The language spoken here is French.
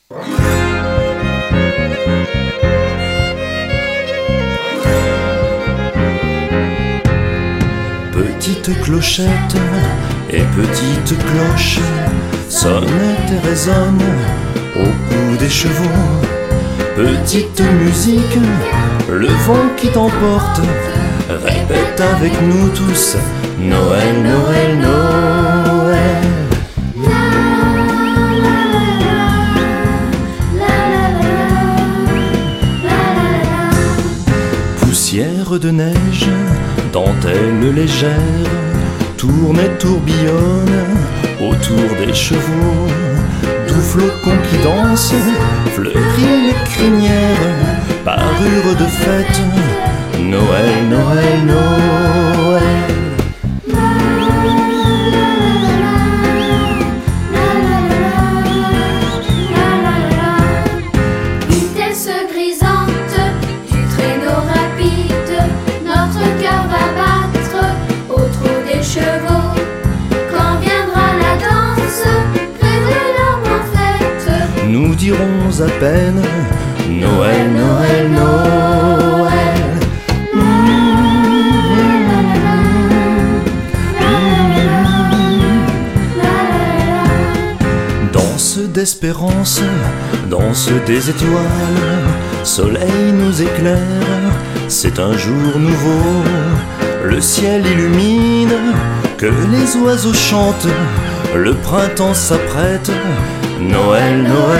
Petite clochette et petite cloche sonnent et résonnent au bout des chevaux. Petite musique, le vent qui t'emporte, répète avec nous tous Noël, Noël, Noël. Poussière de neige, dentelle légère, tourne et tourbillonne autour des chevaux. Doux flocons qui dansent, fleurit les crinières, parure de fête, Noël, Noël, Noël. Vitesse grisante du traîneau rapide, notre cœur va battre au trot des chevaux. Quand viendra la danse, près de l'arbre en fête, Nous dirons à peine Noël, Noël, Noël. Danse d'espérance, danse des étoiles, soleil nous éclaire, c'est un jour nouveau. Le ciel illumine, que les oiseaux chantent, le printemps s'apprête, Noël, Noël.